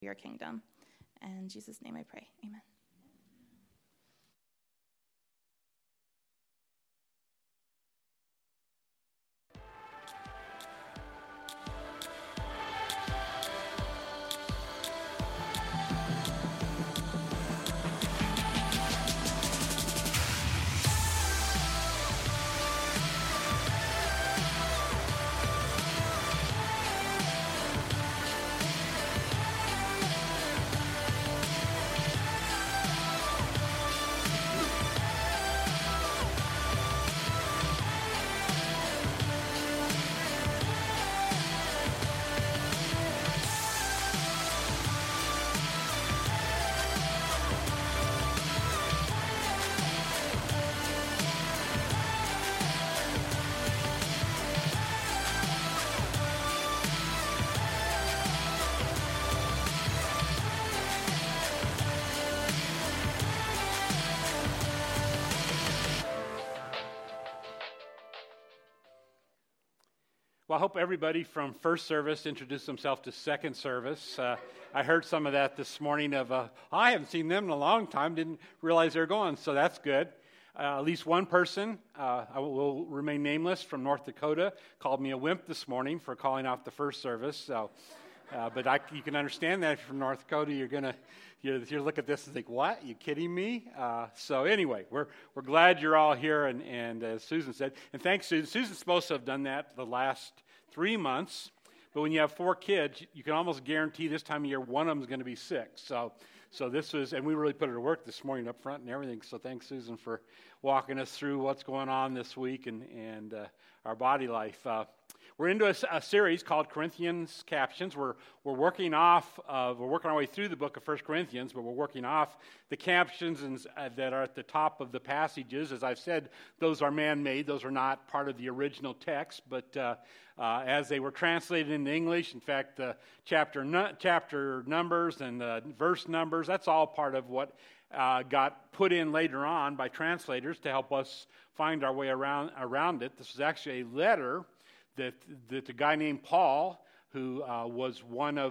your kingdom. In Jesus' name I pray. Amen. Well, I hope everybody from first service introduced themselves to second service. I heard some of that this morning I haven't seen them in a long time, didn't realize they were going, so that's good. At least one person, I will remain nameless, from North Dakota, called me a wimp this morning for calling off the first service. So, but you can understand that if you're from North Dakota, you look at this and think, what? You kidding me? So anyway, we're glad you're all here, and as Susan said, and thanks, Susan. Susan's supposed to have done that the last 3 months, but when you have 4 kids, you can almost guarantee this time of year one of them is going to be sick. So this was, and we really put it to work this morning up front and everything. So thanks, Susan, for walking us through what's going on this week and our body life. We're into a series called Corinthians Captions. We're working our way through the book of 1 Corinthians, but we're working off the captions that are at the top of the passages. As I've said, those are man-made. Those are not part of the original text, but as they were translated into English, in fact, the chapter numbers and the verse numbers, that's all part of what got put in later on by translators to help us find our way around it. This was actually a letter that a guy named Paul, who was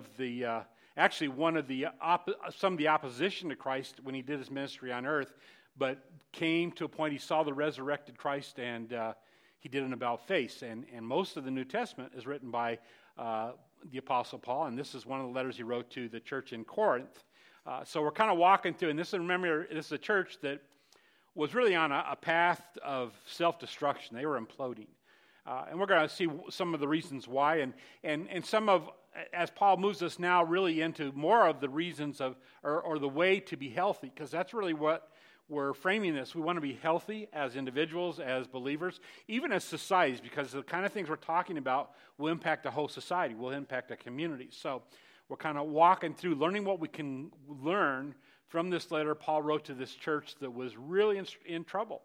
some of the opposition to Christ when he did his ministry on earth, but came to a point he saw the resurrected Christ, and he did an about-face. And most of the New Testament is written by the Apostle Paul, and this is one of the letters he wrote to the church in Corinth. So we're kind of walking through, and this is a church that was really on a path of self-destruction. They were imploding. And we're going to see some of the reasons why, and some of, as Paul moves us now really into more of the reasons or the way to be healthy, because that's really what we're framing this. We want to be healthy as individuals, as believers, even as societies, because the kind of things we're talking about will impact a whole society, will impact a community. So we're kind of walking through, learning what we can learn from this letter Paul wrote to this church that was really in trouble,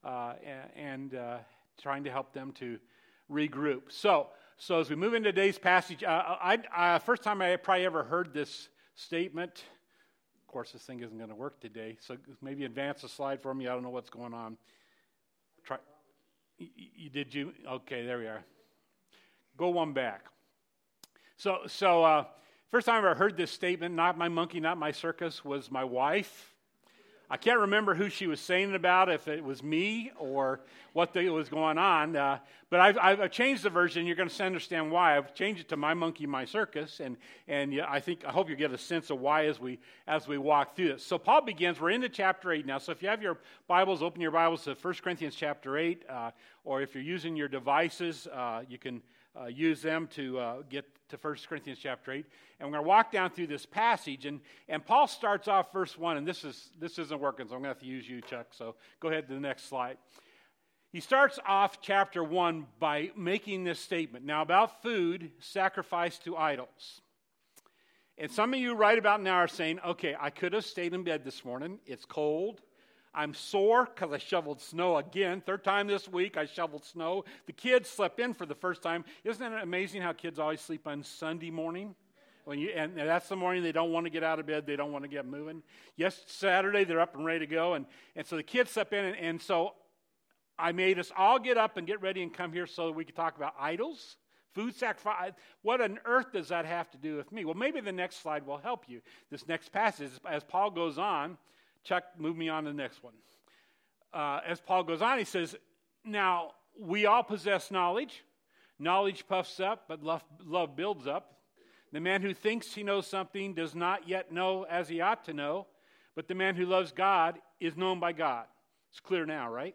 and trying to help them to regroup. So as we move into today's passage, first time I probably ever heard this statement. Of course, this thing isn't going to work today, so maybe advance a slide for me. I don't know what's going on. Try. Did you? Okay, there we are. Go one back. So first time I ever heard this statement, not my monkey, not my circus, was my wife. I can't remember who she was saying it about, if it was me or what was going on. But I've changed the version. You're going to understand why. I've changed it to my monkey, my circus, and I hope you get a sense of why as we walk through this. So Paul begins. We're into chapter 8 now. So if you have your Bibles, open your Bibles to 1 Corinthians chapter 8, or if you're using your devices, you can use them to get to 1 Corinthians chapter 8. And we're going to walk down through this passage. And Paul starts off verse 1, and this isn't working, so I'm going to have to use you, Chuck. So go ahead to the next slide. He starts off chapter 1 by making this statement. Now, about food sacrificed to idols. And some of you right about now are saying, okay, I could have stayed in bed this morning. It's cold. I'm sore because I shoveled snow again. 3rd time this week I shoveled snow. The kids slept in for the first time. Isn't it amazing how kids always sleep on Sunday morning? And that's the morning they don't want to get out of bed. They don't want to get moving. Yes, Saturday they're up and ready to go. And so the kids slept in. And so I made us all get up and get ready and come here so that we could talk about idols, food sacrifice. What on earth does that have to do with me? Well, maybe the next slide will help you. This next passage, as Paul goes on, Chuck, move me on to the next one. As Paul goes on, he says, now, we all possess knowledge. Knowledge puffs up, but love builds up. The man who thinks he knows something does not yet know as he ought to know, but the man who loves God is known by God. It's clear now, right?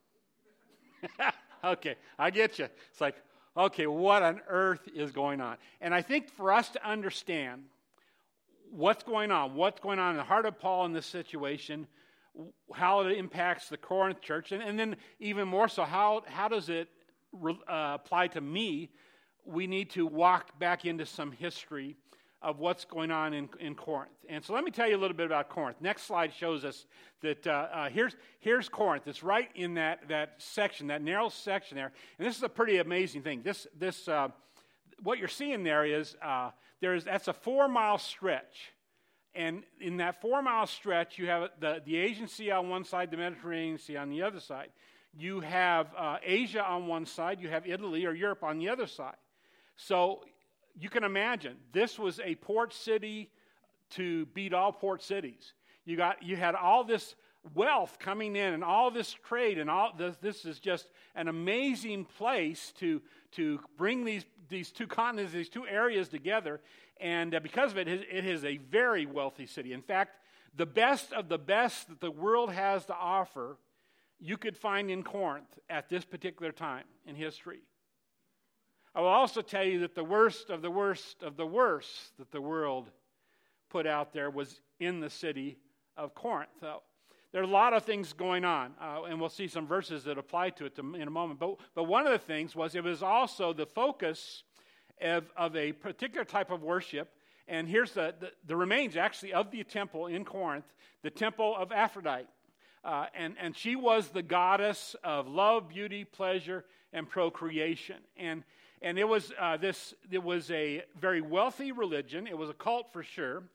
Okay, I get you. It's like, okay, what on earth is going on? And I think for us to understand what's going on in the heart of Paul in this situation, how it impacts the Corinth church, and then even more so, how does it apply to me? We need to walk back into some history of what's going on in Corinth. And so let me tell you a little bit about Corinth. Next slide shows us that here's Corinth. It's right in that section, that narrow section there. And this is a pretty amazing thing. This what you're seeing there is that's a 4-mile stretch. And in that 4-mile stretch, you have the Asian Sea on one side, the Mediterranean Sea on the other side. You have Asia on one side, you have Italy or Europe on the other side. So you can imagine, this was a port city to beat all port cities. You had all this wealth coming in and all this trade and all this is just an amazing place to bring these two continents, these two areas together. And because of it, it is a very wealthy city. In fact, the best of the best that the world has to offer, you could find in Corinth at this particular time in history. I will also tell you that the worst of the worst of the worst that the world put out there was in the city of Corinth. So there are a lot of things going on, and we'll see some verses that apply to it in a moment. But one of the things was it was also the focus of a particular type of worship. And here's the remains, actually, of the temple in Corinth, the temple of Aphrodite. And she was the goddess of love, beauty, pleasure, and procreation. And it was a very wealthy religion. It was a cult for sure.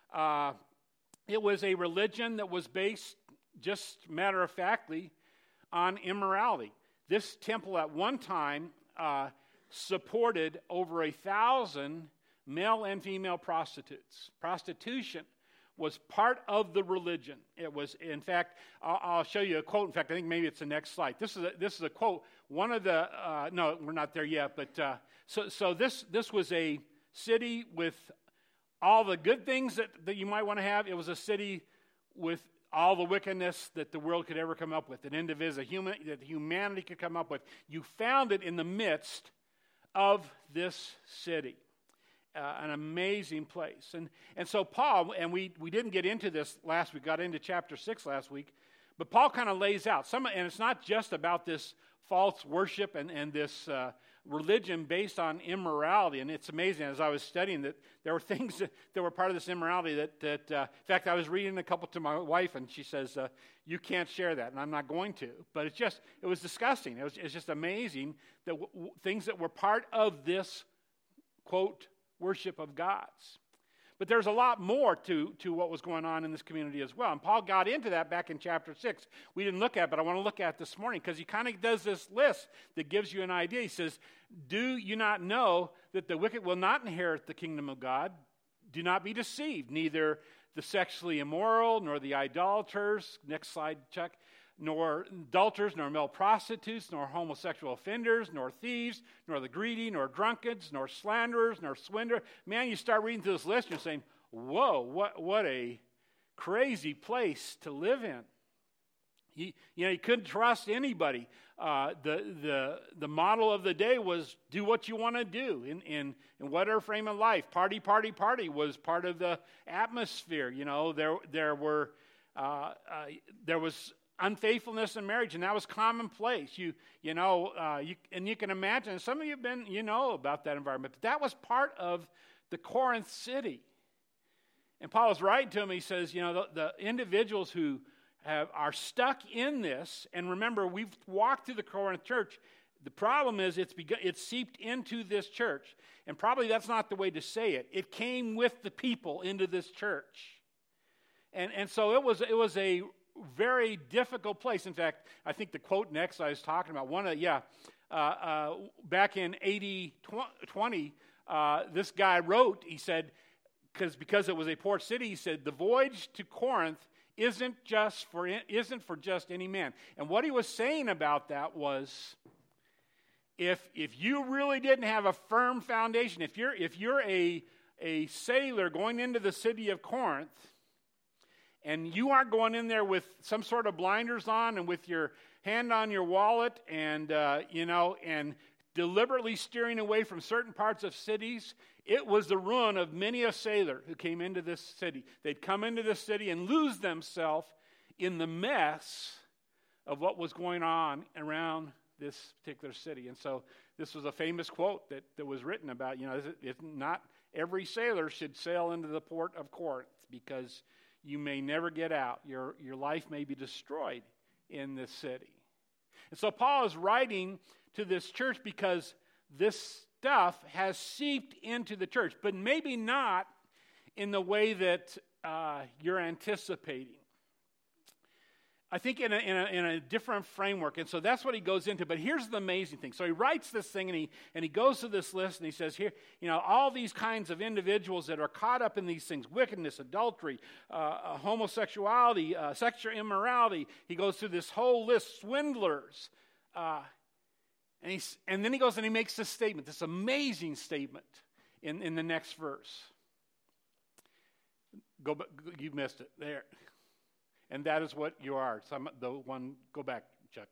It was a religion that was based, just matter-of-factly, on immorality. This temple at one time supported over 1,000 male and female prostitutes. Prostitution was part of the religion. It was, in fact, I'll show you a quote. In fact, I think maybe it's the next slide. This is a quote. One of the no, we're not there yet. But so this was a city with all the good things that you might want to have. It was a city with all the wickedness that the world could ever come up with, that humanity could come up with. You found it in the midst of this city. An amazing place. And so Paul, and we didn't get into this last week, got into chapter 6 last week, but Paul kind of lays out and it's not just about this false worship and this religion based on immorality. And it's amazing, as I was studying, that there were things that were part of this immorality that in fact, I was reading a couple to my wife, and she says, you can't share that, and I'm not going to. But it was disgusting. It's just amazing that things that were part of this, quote, worship of God's. But there's a lot more to what was going on in this community as well. And Paul got into that back in chapter 6. We didn't look at it, but I want to look at it this morning because he kind of does this list that gives you an idea. He says, do you not know that the wicked will not inherit the kingdom of God? Do not be deceived. Neither the sexually immoral, nor the idolaters, next slide, Chuck, nor adulterers, nor male prostitutes, nor homosexual offenders, nor thieves, nor the greedy, nor drunkards, nor slanderers, nor swindlers. Man, you start reading through this list, and you're saying, whoa, what a crazy place to live in. You couldn't trust anybody. The model of the day was do what you want to do in whatever frame of life. Party was part of the atmosphere. There was unfaithfulness in marriage, and that was commonplace. You can imagine, some of you have been, about that environment, but that was part of the Corinth city. And Paul is writing to him, he says, the individuals who are stuck in this, and remember, we've walked through the Corinth church. The problem is it's seeped into this church, and probably that's not the way to say it. It came with the people into this church. And so it was a very difficult place. In fact, I think the quote next I was talking about, back in AD 20, this guy wrote, he said, because it was a port city, he said, the voyage to Corinth isn't for just any man. And what he was saying about that was, if you really didn't have a firm foundation, if you're a sailor going into the city of Corinth, and you aren't going in there with some sort of blinders on and with your hand on your wallet and and deliberately steering away from certain parts of cities, it was the ruin of many a sailor who came into this city. They'd come into this city and lose themselves in the mess of what was going on around this particular city. And so this was a famous quote that was written about, not every sailor should sail into the port of Corinth, because you may never get out. Your life may be destroyed in this city. And so Paul is writing to this church because this stuff has seeped into the church, but maybe not in the way that you're anticipating. I think in a different framework, and so that's what he goes into. But here's the amazing thing. So he writes this thing, and he goes to this list, and he says here, all these kinds of individuals that are caught up in these things: wickedness, adultery, homosexuality, sexual immorality. He goes through this whole list, swindlers, and then he goes and he makes this statement, this amazing statement in the next verse. You missed it there. And that is what you are. Go back, Chuck.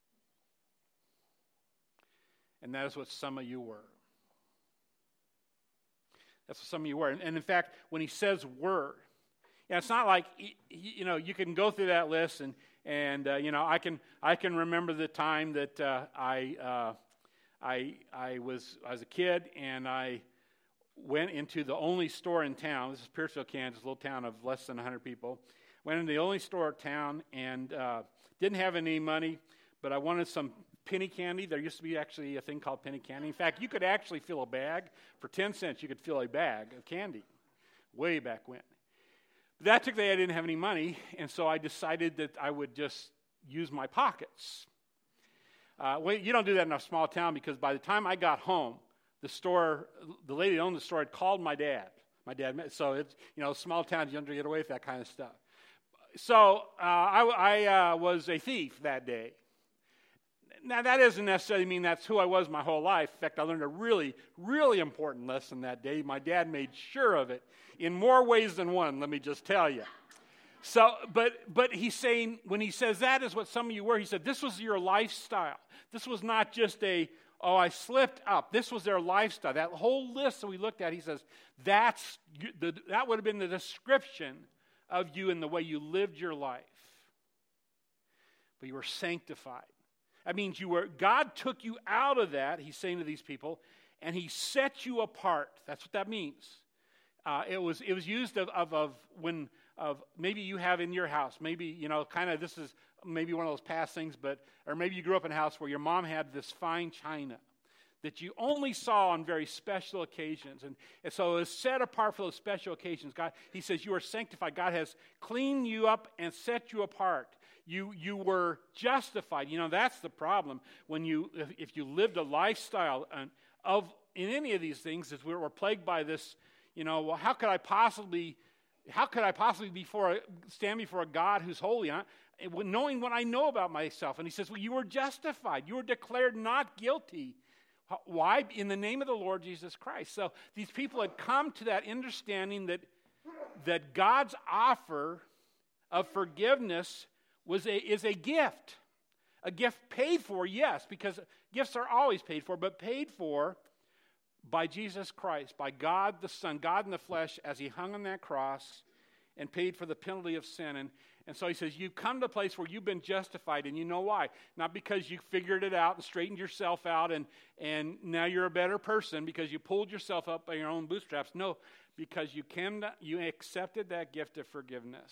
And that is what some of you were. That's what some of you were. And in fact, when he says were, it's not like, you can go through that list and I can remember the time that I was a kid, and I went into the only store in town. This is Pierceville, Kansas, a little town of less than 100 people. Went into the only store in town and didn't have any money, but I wanted some penny candy. There used to be actually a thing called penny candy. In fact, you could actually fill a bag. For 10 cents, you could fill a bag of candy way back when. But that took the day I didn't have any money, and so I decided that I would just use my pockets. You don't do that in a small town, because by the time I got home, the lady that owned the store had called my dad. So it's, small towns, you don't get away with that kind of stuff. So I was a thief that day. Now, that doesn't necessarily mean that's who I was my whole life. In fact, I learned a really, really important lesson that day. My dad made sure of it in more ways than one, let me just tell you. So, but he's saying, when he says that is what some of you were, he said this was your lifestyle. This was not just I slipped up. This was their lifestyle. That whole list that we looked at, he says, that would have been the description of you and the way you lived your life. But you were sanctified. That means God took you out of that, he's saying to these people, and he set you apart. That's what that means. It was used of maybe you have in your house, maybe, this is maybe one of those past things, or maybe you grew up in a house where your mom had this fine china that you only saw on very special occasions. And so it was set apart for those special occasions. God, he says, you are sanctified. God has cleaned you up and set you apart. You were justified. That's the problem. If you lived a lifestyle in any of these things, is we're plagued by this, how could I possibly stand before a God who's holy, knowing what I know about myself? And he says, well, you were justified. You were declared not guilty. Why? In the name of the Lord Jesus Christ. So these people had come to that understanding that God's offer of forgiveness is a gift. A gift paid for, yes, because gifts are always paid for, but paid for by Jesus Christ, by God the Son, God in the flesh, as he hung on that cross and paid for the penalty of sin. And so he says, you've come to a place where you've been justified, and you know why. Not because you figured it out and straightened yourself out and now you're a better person because you pulled yourself up by your own bootstraps. No, because you accepted that gift of forgiveness.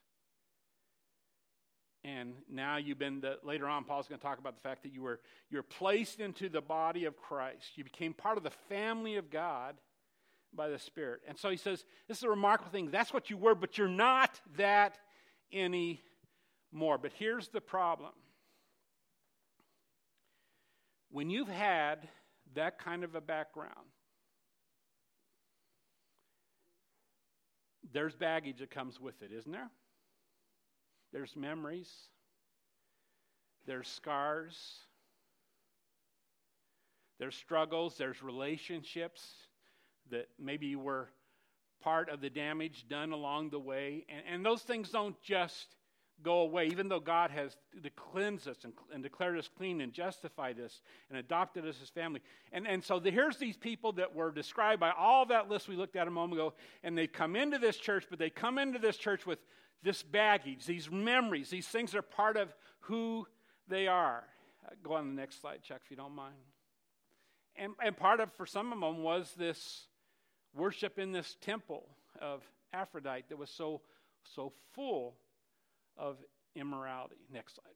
And now later on, Paul's going to talk about the fact that you're placed into the body of Christ. You became part of the family of God by the Spirit. And so he says, this is a remarkable thing. That's what you were, but you're not that anymore. But here's the problem. when you've had that kind of a background, there's baggage that comes with it, isn't there? There's memories. There's scars. There's struggles. There's relationships that maybe were part of the damage done along the way. And those things don't just go away, even though God has cleansed us and declared us clean and justified us and adopted us as family. And so here's these people that were described by all that list we looked at a moment ago, and they come into this church, but they come into this church with this baggage, these memories, these things are part of who they are. Go on the next slide, Chuck, if you don't mind. And part of, for some of them, was this worship in this temple of Aphrodite that was so full of immorality. Next slide.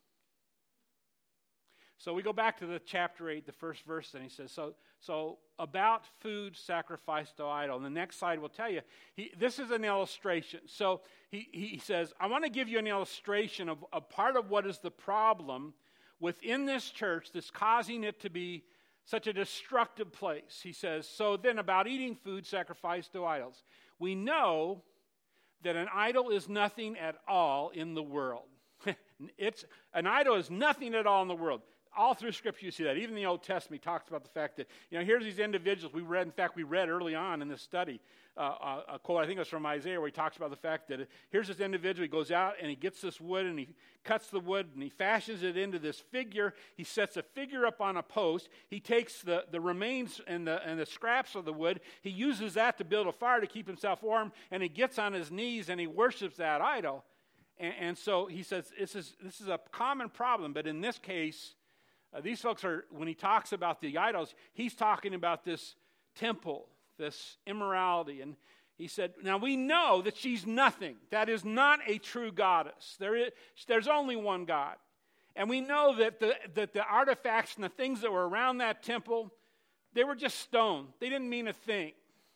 So we go back to the chapter 8, the first verse, and he says, so about food sacrificed to idol. And the next slide will tell you, this is an illustration. So he says, I want to give you an illustration of a part of what is the problem within this church that's causing it to be such a destructive place. He says, so then about eating food sacrificed to idols. We know that an idol is nothing at all in the world. An idol is nothing at all in the world. All through Scripture you see that. Even the Old Testament talks about the fact that, here's these individuals we read early on in this study, a quote, I think it was from Isaiah, where he talks about the fact that here's this individual, he goes out and he gets this wood and he cuts the wood and he fashions it into this figure. He sets a figure up on a post. He takes the remains and the scraps of the wood. He uses that to build a fire to keep himself warm, and he gets on his knees and he worships that idol. And so he says this is a common problem, but in this case, these folks are, when he talks about the idols, he's talking about this temple, this immorality. And he said, now we know that she's nothing. That is not a true goddess. There's only one God. And we know that the artifacts and the things that were around that temple, they were just stone. They didn't mean a thing.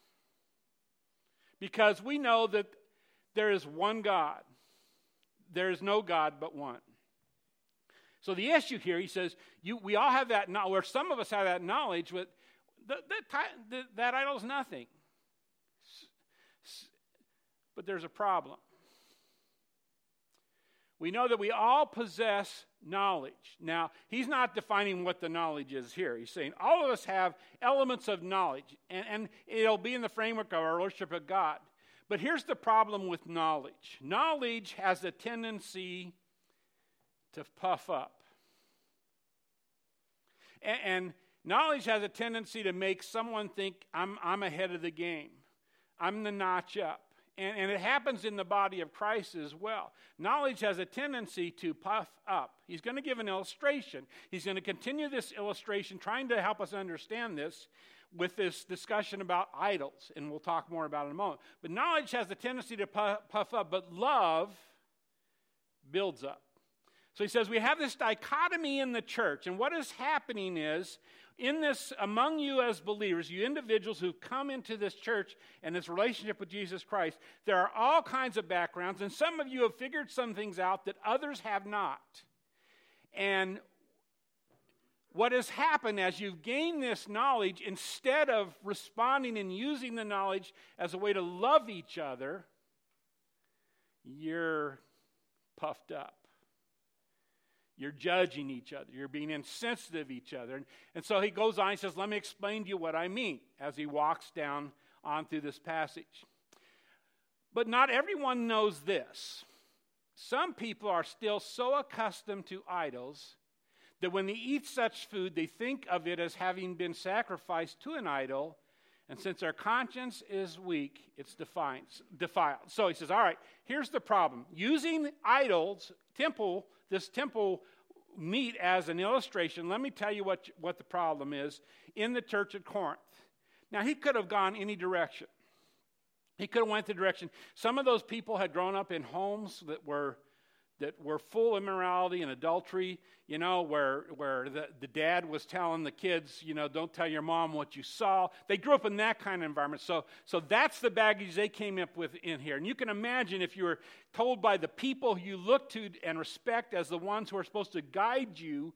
Because we know that there is one God. There is no God but one. So the issue here, he says, we all have that knowledge, or some of us have that knowledge, but that idol is nothing. But there's a problem. We know that we all possess knowledge. Now, he's not defining what the knowledge is here. He's saying all of us have elements of knowledge, and it'll be in the framework of our worship of God. But here's the problem with knowledge. Knowledge has a tendency to puff up. And knowledge has a tendency to make someone think, I'm ahead of the game. I'm the notch up. And it happens in the body of Christ as well. Knowledge has a tendency to puff up. He's going to give an illustration. He's going to continue this illustration, trying to help us understand this with this discussion about idols. And we'll talk more about it in a moment. But knowledge has a tendency to puff up, but love builds up. So he says we have this dichotomy in the church, and what is happening is, in this, among you as believers, you individuals who've come into this church and this relationship with Jesus Christ, there are all kinds of backgrounds, and some of you have figured some things out that others have not. And what has happened as you've gained this knowledge, instead of responding and using the knowledge as a way to love each other, you're puffed up. You're judging each other. You're being insensitive to each other. And so he goes on, he says, let me explain to you what I mean, as he walks down on through this passage. But not everyone knows this. Some people are still so accustomed to idols that when they eat such food, they think of it as having been sacrificed to an idol, and since their conscience is weak, it's defiled. So he says, all right, here's the problem. Using idols, this temple meat as an illustration, let me tell you what the problem is in the church at Corinth. Now, he could have gone any direction. He could have went the direction. Some of those people had grown up in homes that were full of immorality and adultery, where the dad was telling the kids, don't tell your mom what you saw. They grew up in that kind of environment. So that's the baggage they came up with in here. And you can imagine if you were told by the people you look to and respect as the ones who are supposed to guide you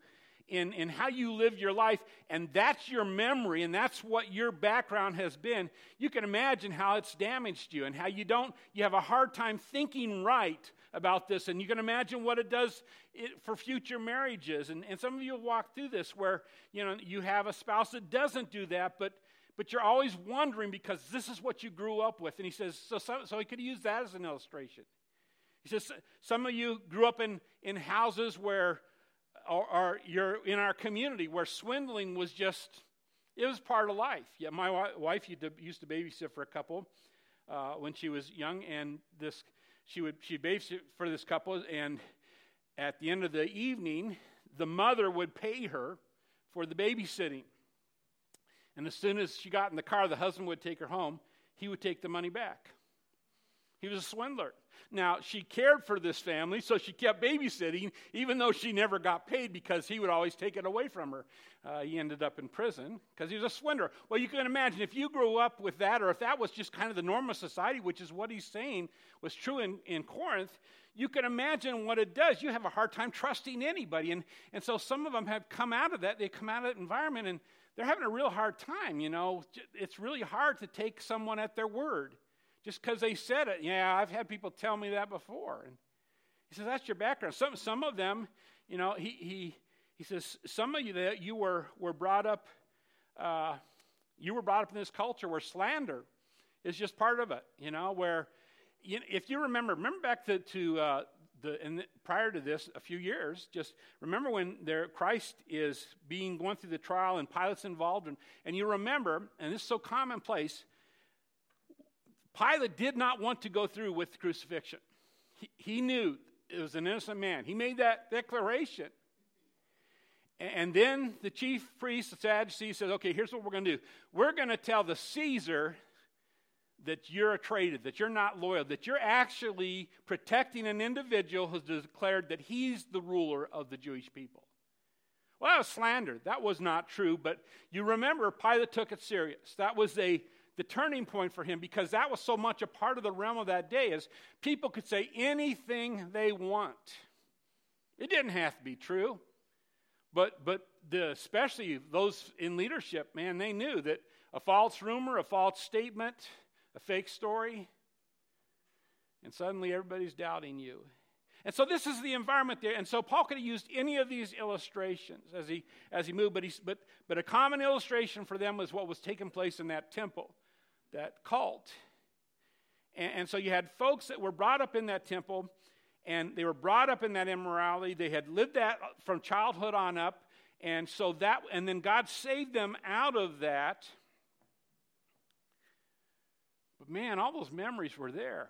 in how you live your life, and that's your memory, and that's what your background has been, you can imagine how it's damaged you and how you have a hard time thinking right about this, and you can imagine what it does for future marriages. And some of you have walked through this where, you have a spouse that doesn't do that, but you're always wondering because this is what you grew up with. And he says, so he could use that as an illustration. He says, some of you grew up in houses where, or you're in our community where swindling was it was part of life. Yeah, my wife used to babysit for a couple when she was young, and she'd babysit for this couple, and at the end of the evening, the mother would pay her for the babysitting. And as soon as she got in the car, the husband would take her home. He would take the money back. He was a swindler. Now, she cared for this family, so she kept babysitting, even though she never got paid because he would always take it away from her. He ended up in prison because he was a swindler. Well, you can imagine if you grew up with that, or if that was just kind of the norm of society, which is what he's saying was true in Corinth, you can imagine what it does. You have a hard time trusting anybody. And so some of them have come out of that. They come out of that environment, and they're having a real hard time, It's really hard to take someone at their word. Just because they said it. Yeah, I've had people tell me that before. And he says, that's your background. Some of them, he says, some of you that you were brought up, in this culture where slander is just part of it, where, if you remember back to prior to this, a few years, just remember when Christ is going through the trial and Pilate's involved, and you remember, and this is so commonplace, Pilate did not want to go through with crucifixion. He knew it was an innocent man. He made that declaration. And then the chief priest, the Sadducees, said, okay, here's what we're going to do. We're going to tell the Caesar that you're a traitor, that you're not loyal, that you're actually protecting an individual who's declared that he's the ruler of the Jewish people. Well, that was slander. That was not true, but you remember Pilate took it serious. That was the turning point for him, because that was so much a part of the realm of that day, is people could say anything they want. It didn't have to be true, but especially those in leadership, man, they knew that a false rumor, a false statement, a fake story, and suddenly everybody's doubting you. And so this is the environment there. And so Paul could have used any of these illustrations as he moved, but a common illustration for them was what was taking place in that temple, that cult. And so you had folks that were brought up in that temple, and they were brought up in that immorality. They had lived that from childhood on up, and then God saved them out of that. But man, all those memories were there.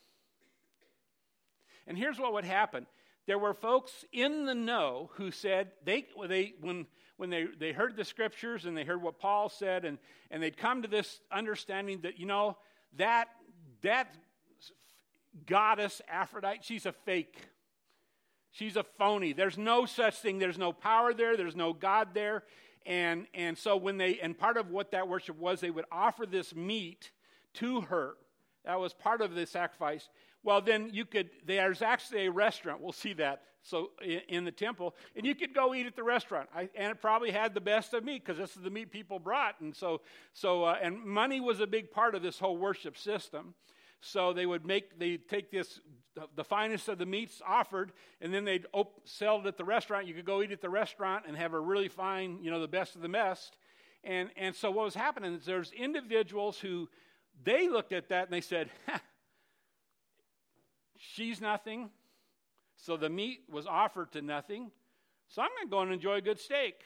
And here's what would happen. There were folks in the know who said, when they heard the scriptures and they heard what Paul said, and they'd come to this understanding that, that goddess Aphrodite, she's a fake. She's a phony. There's no such thing. There's no power there. There's no God there. And so part of what that worship was, they would offer this meat to her. That was part of the sacrifice. Well, then there's actually a restaurant. We'll see that. So in the temple, and you could go eat at the restaurant. And it probably had the best of meat because this is the meat people brought. And and money was a big part of this whole worship system. So they'd take the finest of the meats offered, and then they'd sell it at the restaurant. You could go eat at the restaurant and have a really fine, the best of the best. And so what was happening is there's individuals who, they looked at that and they said, she's nothing, so the meat was offered to nothing, so I'm going to go and enjoy a good steak.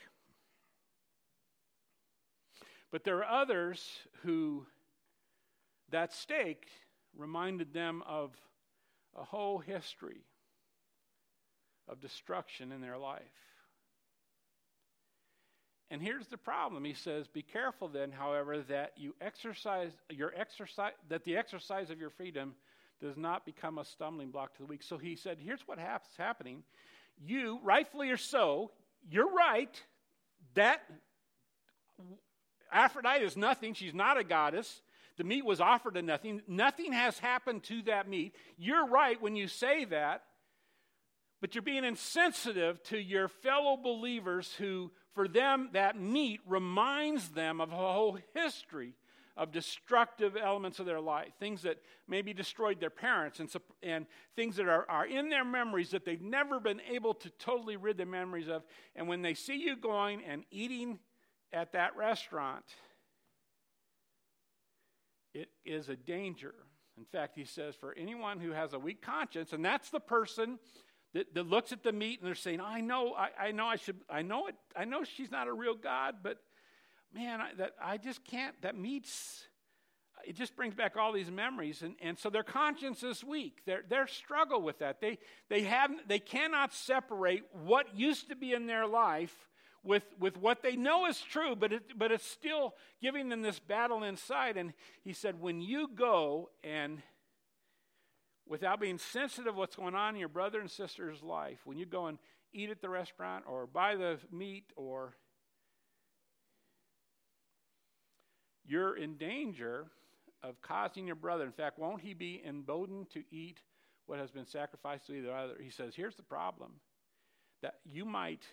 But there are others who that steak reminded them of a whole history of destruction in their life. And here's the problem. He says, be careful then, however, that the exercise of your freedom does not become a stumbling block to the weak. So he said, here's what's happening. You, rightfully or so, you're right, that Aphrodite is nothing. She's not a goddess. The meat was offered to nothing. Nothing has happened to that meat. You're right when you say that. but you're being insensitive to your fellow believers who, for them, that meat reminds them of a whole history of destructive elements of their life, things that maybe destroyed their parents, and things that are in their memories that they've never been able to totally rid their memories of. And when they see you going and eating at that restaurant, it is a danger. In fact, he says, for anyone who has a weak conscience, and that's the person that looks at the meat and they're saying, I know she's not a real God, but man, I just can't. That meat's, it just brings back all these memories, and so their conscience is weak. Their struggle with that. They cannot separate what used to be in their life with what they know is true, but it's still giving them this battle inside. And he said, when you go and without being sensitive to what's going on in your brother and sister's life, when you go and eat at the restaurant or buy the meat, or you're in danger of causing your brother. In fact, won't he be emboldened to eat what has been sacrificed to either other? He says, here's the problem, that you might,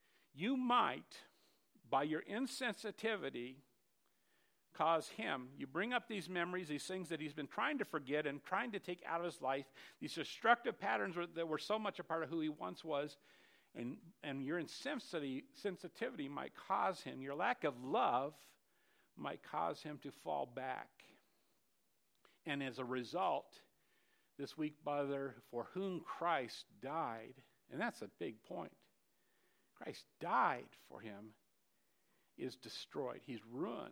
by your insensitivity, cause him, you bring up these memories, these things that he's been trying to forget and trying to take out of his life, these destructive patterns that were so much a part of who he once was, and your insensitivity might cause him, your lack of love might cause him to fall back. And as a result, this weak brother for whom Christ died, and that's a big point, Christ died for him, is destroyed. He's ruined.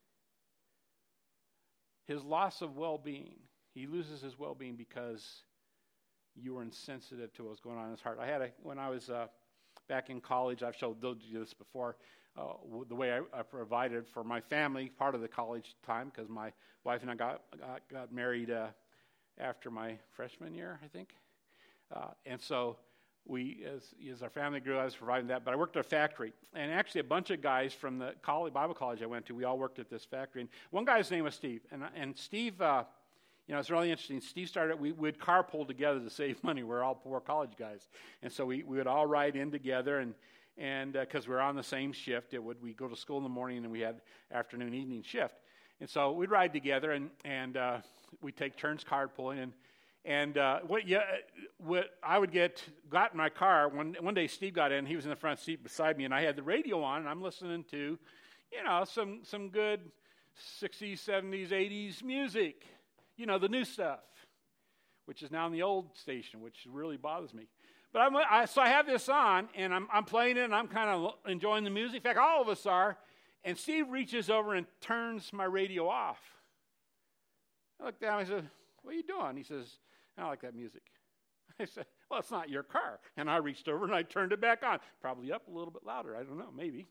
His loss of well-being, he loses his well-being because you were insensitive to what was going on in his heart. When I was back in college, I've showed you this before, the way I provided for my family, part of the college time, because my wife and I got married after my freshman year, I think. And so as our family grew, I was providing that. But I worked at a factory. And actually a bunch of guys from the Bible college I went to, we all worked at this factory. And one guy's name was Steve. And Steve, it's really interesting. Steve started, we'd carpool together to save money. We're all poor college guys. And so we would all ride in together, and because we were on the same shift, we'd go to school in the morning, and we had afternoon, evening shift. And so we'd ride together, and we'd take turns carpooling. And what I would got in my car, one day Steve got in, he was in the front seat beside me, and I had the radio on, and I'm listening to, some good 60s, 70s, 80s music, the new stuff, which is now in the old station, which really bothers me. But so I have this on, and I'm playing it, and I'm kind of enjoying the music. In fact, all of us are. And Steve reaches over and turns my radio off. I looked down, I said, what are you doing? He says, I don't like that music. I said, well, it's not your car. And I reached over and I turned it back on. Probably up a little bit louder. I don't know, maybe.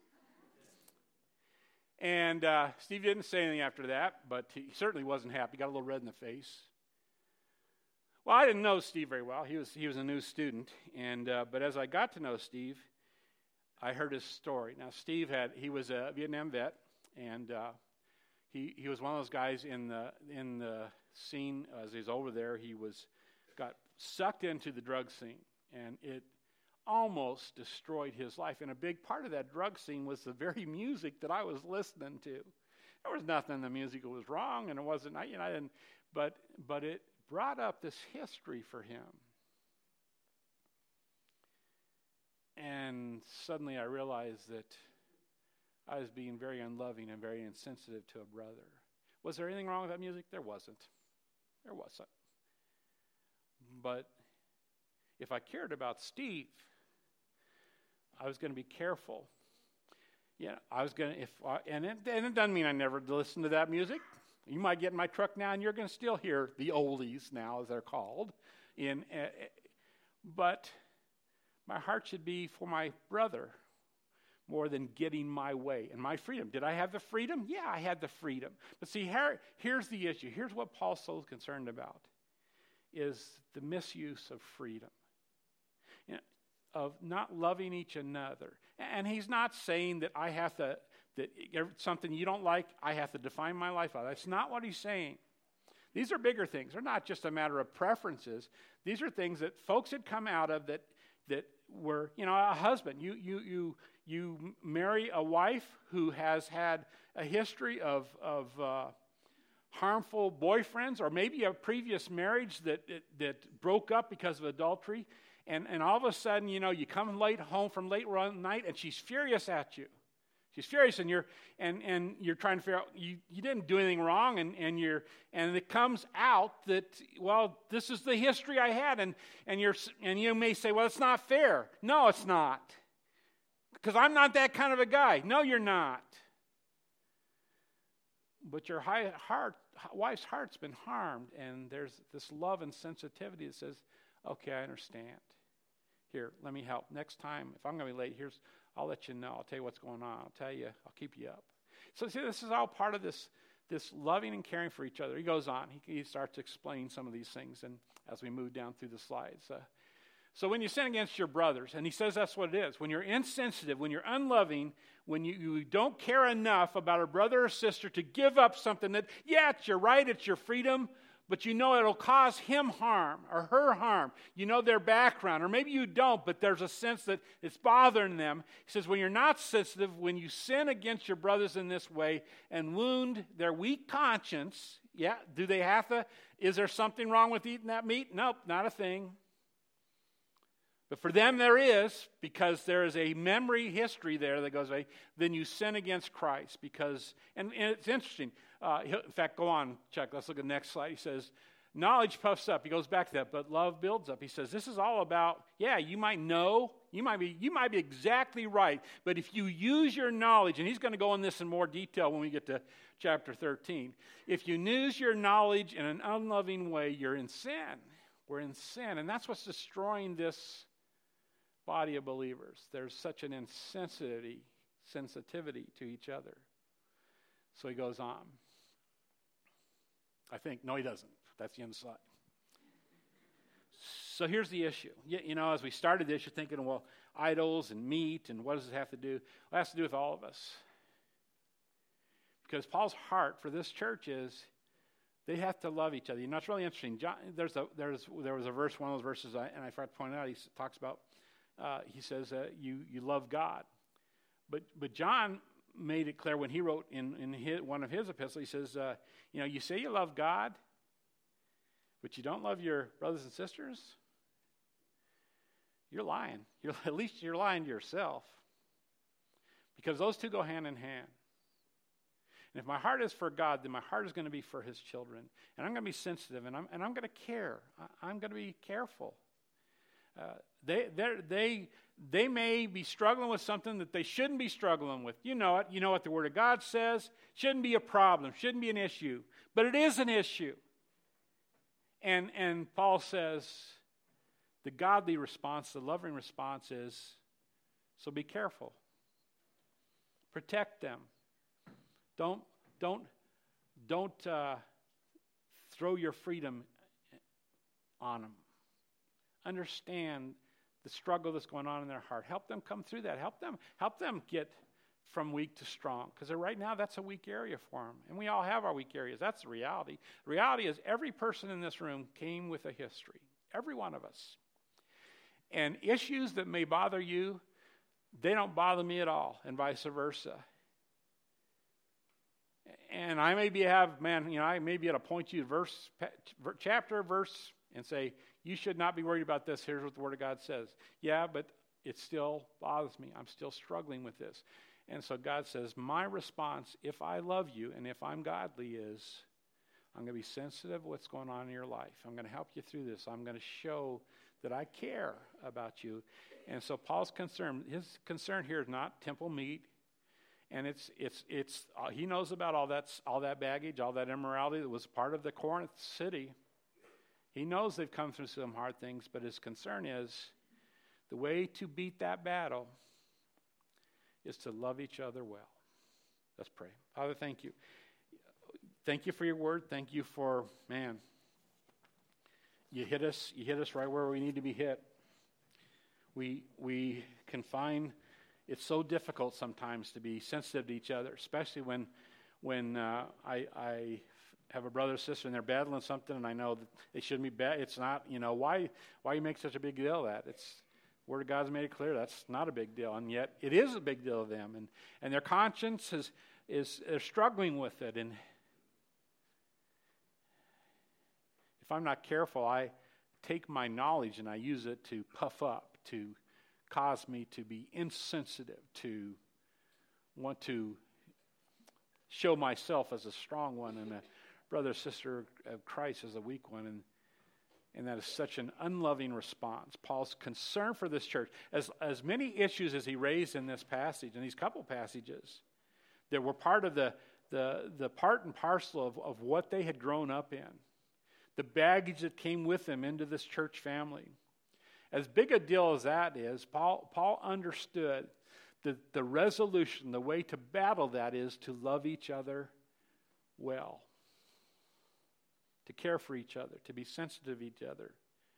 And Steve didn't say anything after that, but he certainly wasn't happy. He got a little red in the face. Well, I didn't know Steve very well. He was a new student. But as I got to know Steve, I heard his story. Now, Steve he was a Vietnam vet, and he was one of those guys in the scene as he's over there. He got sucked into the drug scene, and it almost destroyed his life. And a big part of that drug scene was the very music that I was listening to. There was nothing in the music that was wrong, and it wasn't. I didn't. But it brought up this history for him. And suddenly I realized that I was being very unloving and very insensitive to a brother. Was there anything wrong with that music? There wasn't. There wasn't. But if I cared about Steve, I was going to be careful. I was going to, and it doesn't mean I never listen to that music. You might get in my truck now and you're going to still hear the oldies now, as they're called. But my heart should be for my brother more than getting my way and my freedom. Did I have the freedom? Yeah, I had the freedom. But see, here's the issue. Here's what Paul's so concerned about, is the misuse of freedom, of not loving each another. And he's not saying that I have to, that something you don't like, I have to define my life by. That's not what he's saying. These are bigger things. They're not just a matter of preferences. These are things that folks had come out of that were, a husband. You marry a wife who has had a history of harmful boyfriends, or maybe a previous marriage that broke up because of adultery, and all of a sudden, you come home from late one night, and she's furious at you. She's furious, and you're trying to figure out you didn't do anything wrong, and it comes out that, well, this is the history I had, and you may say, well, it's not fair. No, it's not, because I'm not that kind of a guy. No, you're not. But your wife's heart's been harmed, and there's this love and sensitivity that says, okay, I understand. Here, let me help. Next time, if I'm going to be late, I'll let you know. I'll tell you what's going on. I'll tell you. I'll keep you up. So see, this is all part of this loving and caring for each other. He goes on. He starts explaining some of these things, and as we move down through the slides. So when you sin against your brothers, and he says that's what it is. When you're insensitive, when you're unloving, when you don't care enough about a brother or sister to give up something that, yeah, it's your right, it's your freedom, but it'll cause him harm or her harm. You know their background, or maybe you don't, but there's a sense that it's bothering them. He says when you're not sensitive, when you sin against your brothers in this way and wound their weak conscience, yeah, do they have to? Is there something wrong with eating that meat? Nope, not a thing. But for them there is, because there is a memory history there that goes away, then you sin against Christ. And it's interesting. In fact, go on, Chuck. Let's look at the next slide. He says, knowledge puffs up. He goes back to that, but love builds up. He says, this is all about, yeah, you might know, you might be exactly right, but if you use your knowledge, and he's going to go in this in more detail when we get to chapter 13. If you use your knowledge in an unloving way, you're in sin. We're in sin, and that's what's destroying this body of believers. There's such an sensitivity to each other. So he goes on. No, he doesn't. That's the end of the slide. So here's the issue. As we started this, you're thinking, well, idols and meat, and what does it have to do? Well, it has to do with all of us. Because Paul's heart for this church is they have to love each other. It's really interesting. There was a verse, one of those verses, and I forgot to point out, he talks about, he says, you love God. But John made it clear when he wrote in one of his epistles, he says, you say you love God, but you don't love your brothers and sisters? You're lying. At least you're lying to yourself. Because those two go hand in hand. And if my heart is for God, then my heart is going to be for his children. And I'm going to be sensitive, and I'm going to care. I'm going to be careful. They may be struggling with something that they shouldn't be struggling with. You know it. You know what the Word of God says. Shouldn't be a problem. Shouldn't be an issue. But it is an issue. And Paul says the godly response, the loving response is, so be careful. Protect them. Don't throw your freedom on them. Understand the struggle that's going on in their heart. Help them come through that. Help them get from weak to strong. Because right now, that's a weak area for them. And we all have our weak areas. That's the reality. The reality is every person in this room came with a history. Every one of us. And issues that may bother you, they don't bother me at all, and vice versa. And I may be at a point you verse, chapter, verse, and say, you should not be worried about this. Here's what the Word of God says. Yeah, but it still bothers me. I'm still struggling with this. And so God says, my response, if I love you and if I'm godly, is I'm going to be sensitive to what's going on in your life. I'm going to help you through this. I'm going to show that I care about you. And so Paul's concern, his concern here is not temple meat. And it's he knows about all that baggage, all that immorality that was part of the Corinth city. He knows they've come through some hard things, but his concern is the way to beat that battle is to love each other well. Let's pray. Father, thank you. Thank you for your word. Thank you for, you hit us right where we need to be hit. We can find it's so difficult sometimes to be sensitive to each other, especially when I have a brother or sister and they're battling something, and I know that they shouldn't be it's not, why you make such a big deal of that? It's Word of God's made it clear that's not a big deal, and yet it is a big deal to them, and their conscience is they're struggling with it, and if I'm not careful, I take my knowledge and I use it to puff up, to cause me to be insensitive, to want to show myself as a strong one and a brother or sister of Christ as a weak one, and that is such an unloving response. Paul's concern for this church, as many issues as he raised in this passage, in these couple passages, that were part of the part and parcel of what they had grown up in, the baggage that came with them into this church family. As big a deal as that is, Paul understood that the resolution, the way to battle that is to love each other well, to care for each other, to be sensitive to each other,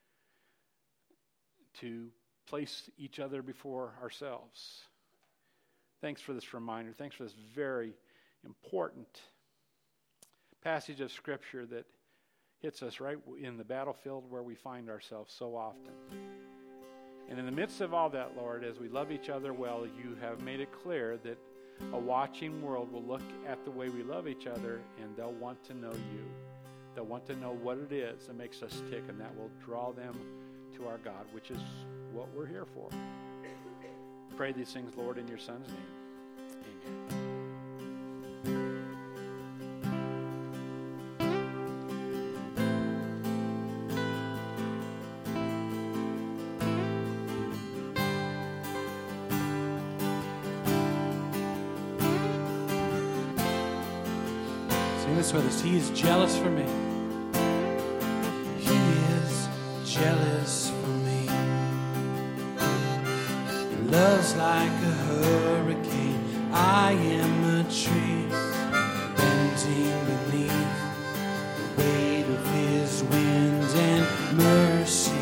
to place each other before ourselves. Thanks for this reminder. Thanks for this very important passage of Scripture that hits us right in the battlefield where we find ourselves so often. And in the midst of all that, Lord, as we love each other well, you have made it clear that a watching world will look at the way we love each other, and they'll want to know you. They'll want to know what it is that makes us tick, and that will draw them to our God, which is what we're here for. Pray these things, Lord, in your Son's name. Amen. This with us. He is jealous for me. He is jealous for me. Love's like a hurricane. I am a tree bending beneath the weight of his wind and mercy.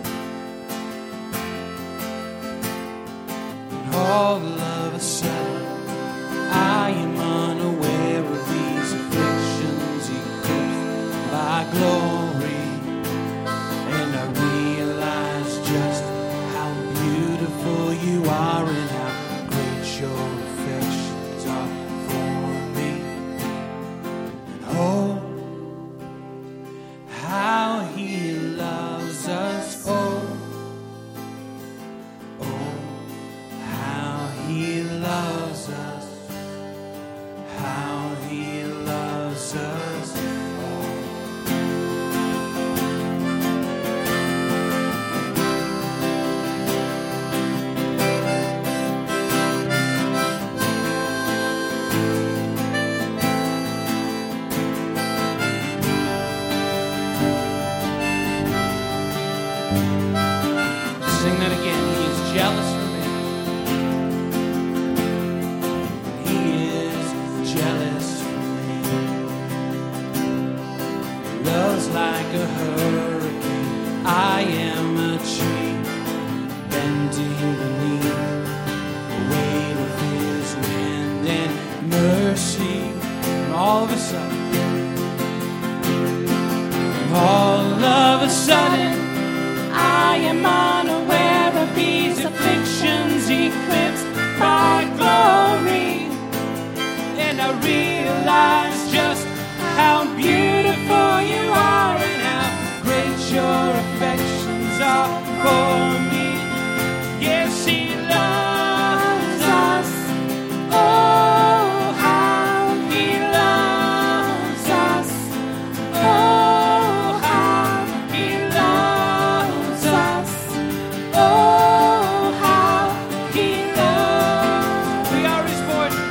And all of a sudden, I am unaware of these afflictions eclipsed by glory, and I realize just how beautiful you are and how great your affections are for me. And oh, how he loves us, oh, how he loves us. How he loves us all. Sing that again. He is jealous for me. Jealous for me. Love's like a hurricane. I am a tree bending beneath the weight of his wind and mercy. And all of a sudden, I am unaware of these afflictions eclipsed by glory. And I realize just how beautiful you are and how great your affections are for me. Yes, he loves us. Oh, how he loves us. Oh, how he loves us. Oh, how he loves. We are his portion.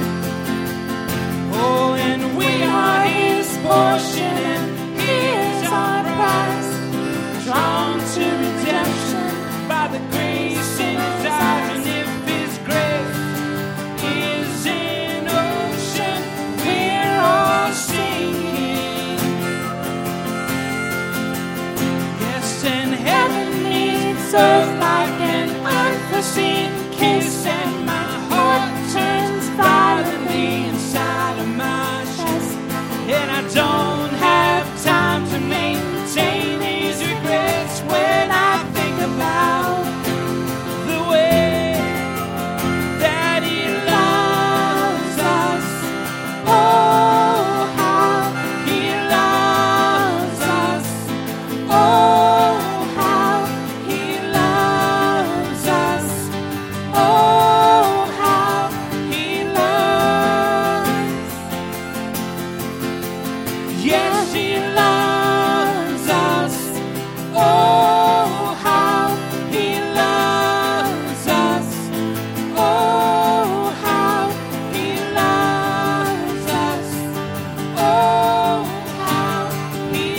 Oh, and we are his portion, and he is our prize, drawn to redemption by the grace in his eyes. And if his grace is an ocean, we're all sinking. Yes, and heaven meets earth like an unforeseen kiss, and my heart turns violently inside of my chest, and I don't have time to maintain these regrets when I think about the way that He loves us. Oh, how He loves us. Oh, how He loves us. Oh, how He loves. Yes, He loves us. Oh, how He loves us. Oh, how He loves us. Oh, how He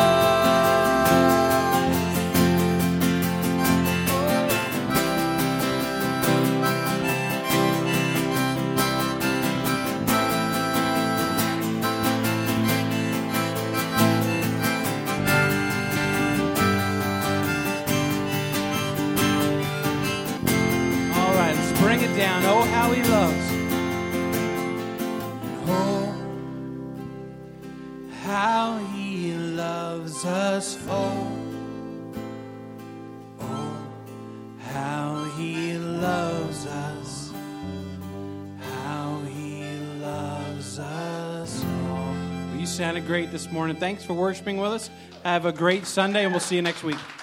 All right, let's bring it down. Oh, how He loves. Oh, how He loves us. Oh, how He loves us. How He loves us. Oh. Well, you sounded great this morning. Thanks for worshiping with us. Have a great Sunday, and we'll see you next week.